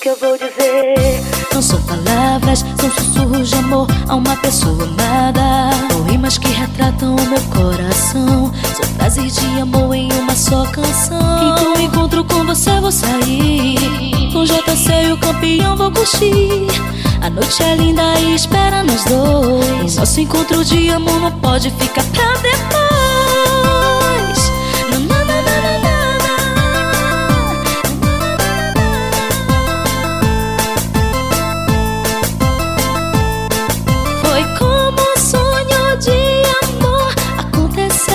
que eu vou dizer. Não são palavras, são sussurros de amor a uma pessoa amada. Ou rimas que retratam o meu coração. São frases de amor em uma só canção. Então no encontro com você vou sair. Com JC e o campeão vou curtir. A noite é linda e espera nós dois. Nosso encontro de amor não pode ficar pra depois. Foi como um sonho de amor aconteceu.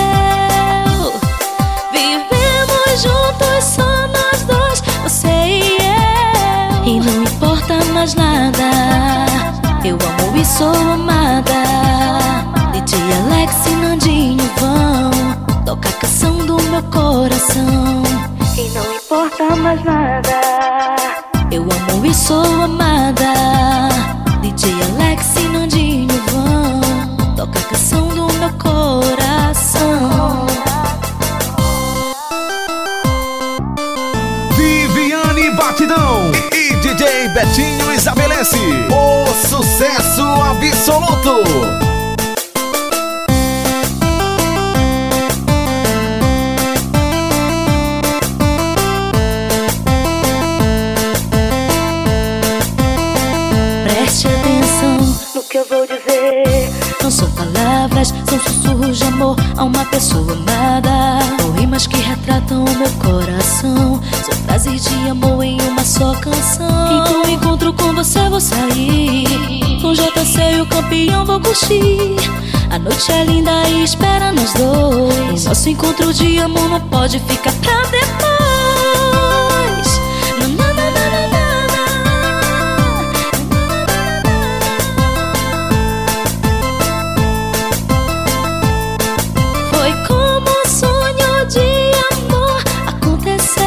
Vivemos juntos, só nós dois, você e eu. E não importa mais nada, eu amo e sou amada. DJ Alex e Nandinho vão tocar a canção do meu coração. E não importa mais nada, eu amo e sou amada. DJ Alex e Nandinho vão tocar a canção do meu coração. Viviane Batidão e DJ Betinho estabelece o sucesso absoluto. Preste atenção no que eu vou dizer. não são palavras, são sussurros de amor a uma pessoa amada. Ou rimas que retratam o meu coração. São frases de amor em uma só canção. Então no encontro com você vou sair. Com JC e o campeão vou curtir. A noite é linda e espera nós dois. Nosso encontro de amor não pode ficar pra depois. Foi como um sonho de amor aconteceu.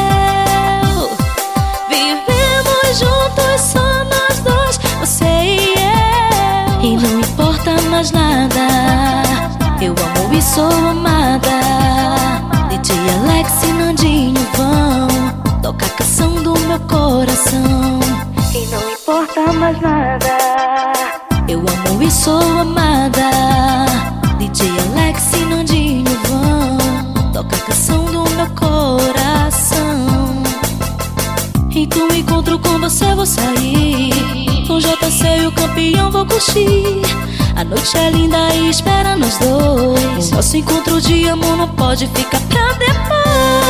Vivemos juntos, só nós dois, você e eu. E não importa mais nada, eu amo e sou amada. DJ Alex e Nandinho vão tocar a canção do meu coração. E não importa mais nada, eu amo e sou amada. DJ Alex e Nandinho vão tocar a canção do meu coração. Então no encontro com você vou sair. Com JC e o campeão vou curtir. A noite é linda e espera nós dois. Nosso encontro de amor não pode ficar pra depois.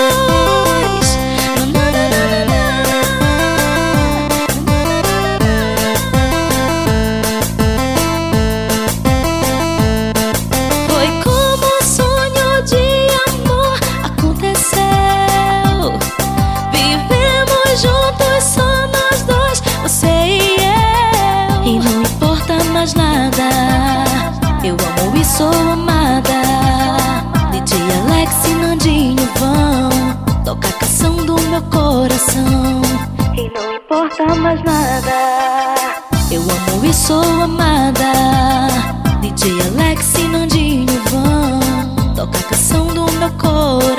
Foi como um sonho de amor aconteceu. Vivemos juntos, só nós dois, você e eu. E não importa mais nada, eu amo e sou amada. DJ Alex e Nandinho vão tocar a canção do meu coração. e não importa mais nada, Eu amo e sou amada. DJ Alex e Nandinho vão tocar a canção do meu coração.